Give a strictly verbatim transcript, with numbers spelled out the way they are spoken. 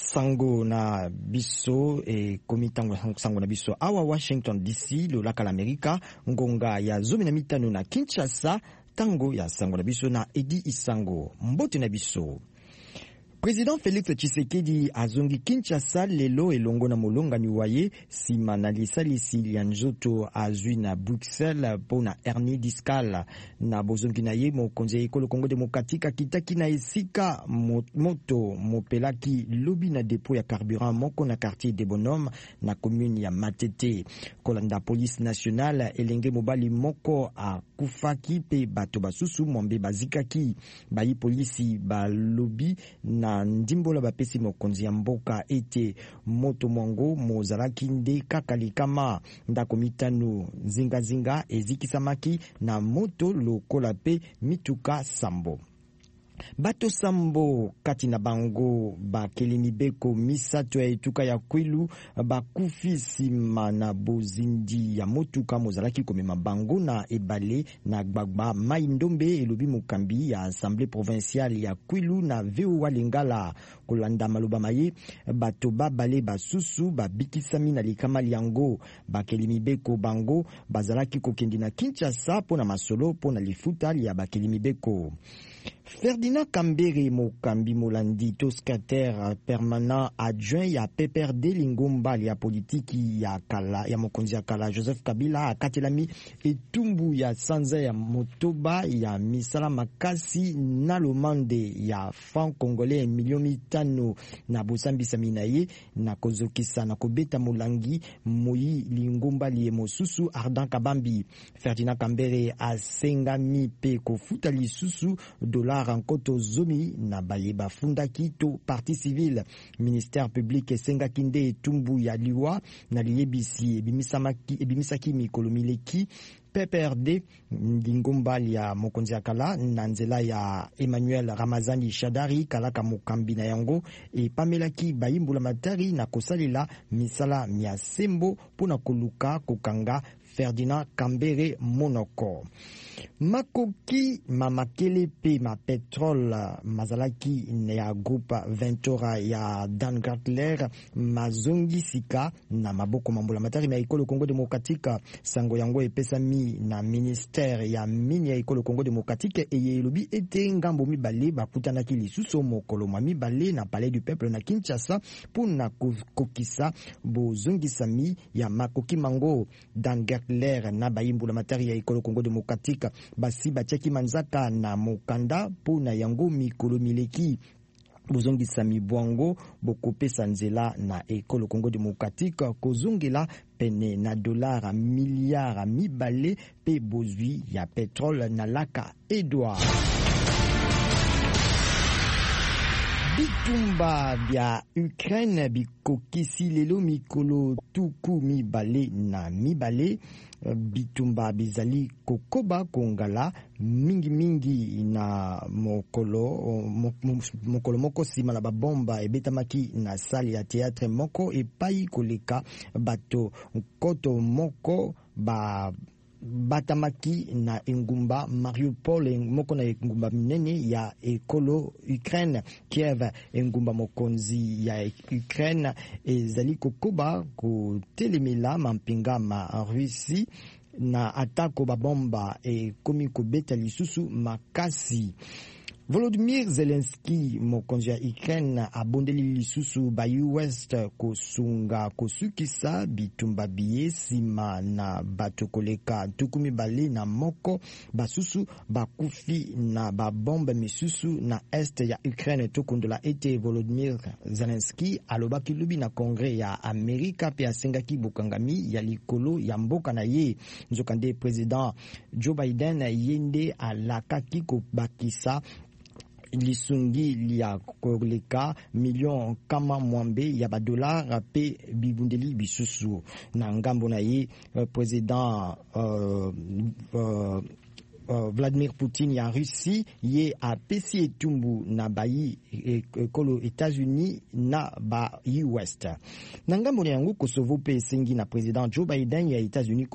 sango na biso e komitango sango na biso awa Washington D C lolaka la Amerika ngonga ya zomi na mitano na Kinshasa tango ya sango na biso na Edi Isango mbote na biso. Président Félix Tshisekedi azongi Kinshasa lelo elongo na molongani waye sima na lisalisi ya nzoto azwi na Bruxelles pona hernie discale na bozongi na ye mokonzi ya ekolo Congo Démocratique kitaki na esika moto mopelaki lobi na dépôt ya carburant moko na quartier de Bonhomme na commune ya Matete. Kolanda police nationale elenge mobali moko akufaki pe bato basusu mwambe bazikaki bayi polisi balobi na ndimbola bapesi mokonzi ya mboka ete moto mwango mozalaki nde kaka likama ndako mitano zinga zinga ezikisamaki na moto lokola pe mituka sambo. Bato sambo kati na bango bakeli mibeko misato ya etuka ya Kwilu bakufi sima na bozindi ya motuka mozalaki komema bango na ebale na gbagba mai ndombe elobi mokambi ya Assemblée provinciale ya Kwilu na V O A Lingala. Kolanda maloba maye bato babale basusu babikisami na likama liango bakeli mibeko bango bazalaki kokendi na Kinshasa pona masolo pona lifuta ya bakeli mibeko. Ferdinand Kambere mokambi molandi toskater permanent adjoint ya P P R D lingomba ya politiki ya kala ya mokonzi ya kala Joseph Kabila akatelami etumbu ya sanza ya motoba ya misala makasi na lomande ya franc congolais million mitano na bosambisa minaye na kozokisa na kobeta molangi moyi lingomba liye mosusu Ardan Kabambi. Ferdinand Kambere asengami pe kofuta lisusu dolar ankoto zomi na baye bafundaki to parti civile. Ministère public esengaki nde etumbu ya liwa na liyebisi ebimisaki ebimisaki mikolo mileki P P R D ndingombali ya mokonzi ya kala na nzela ya Emmanuel Ramazani Shadari kalaka mokambi na yango e pamelaki bayimbula matari na kosalela misala mia sembo pona koluka kokanga Ferdinand Kambere monoko. Makoki mamakele pe ma petrol mazalaki ya groupe Ventura ya Dan Gartler mazongi sika na maboko mambula matari na ekolo Congo Démocratique sango yango epesami na ministère ya mini ya ekolo Congo Démocratique eye elobi ete ngambo mibale bakutanaki lisusu mokolo mibale na palais du peuple na Kinshasa pona kokisa bozongisami ya makoki mango Dan Gertler na bayimbula matari ya ekolo Congo Démocratique basi bachaki manzaka na mokanda pona yango mikolo mileki bozongisa mibwango bokopesa nzela na ekolo Congo Démocratique kozongela pene na dolara miliara mibale pe bozwi ya petrole na laka Edouard. Bitumba bya Ukraine bikokisi lelo mikolo tuku mibale na mibale. Bitumba bizali kokoba kongala mingi mingi na mokolo mokolo moko sima la babomba ebetamaki na salle ya théâtre moko epai koleka bato koto moko ba batamaki na engumba Mariupol moko na engumba minene ya ekolo Ukraine Kiev engumba mokonzi ya Ukraine ezali kokoba kotelemela mampinga ma Russie na atako babomba e komi kobeta lisusu makasi. Volodymyr Zelensky mokonzi ya Ukraine abondeli lisusu ba U S kosunga kosukisa bitumba biye sima na bato koleka tukumi bale na moko basusu bakufi na babomba misusu na est ya Ukraine tokundola ete Volodymyr Zelensky alobaki lubi na kongre ya Amerika pe asengaki bokangami ya likolo ya mboka na ye nzokande president Joe Biden yende alakaki kobakisa lisungi lia koleka million kama mwambe ya badolar pe bibundeli bisusu na ngambo na ye president uh, uh, Uh, Vladimir Poutine ya Russie ye apesi etumbu na bayi ekolo États-Unis na ba U S. Na ngambo na yango Kosovo pe esengi na president Joe Biden ya États-Unis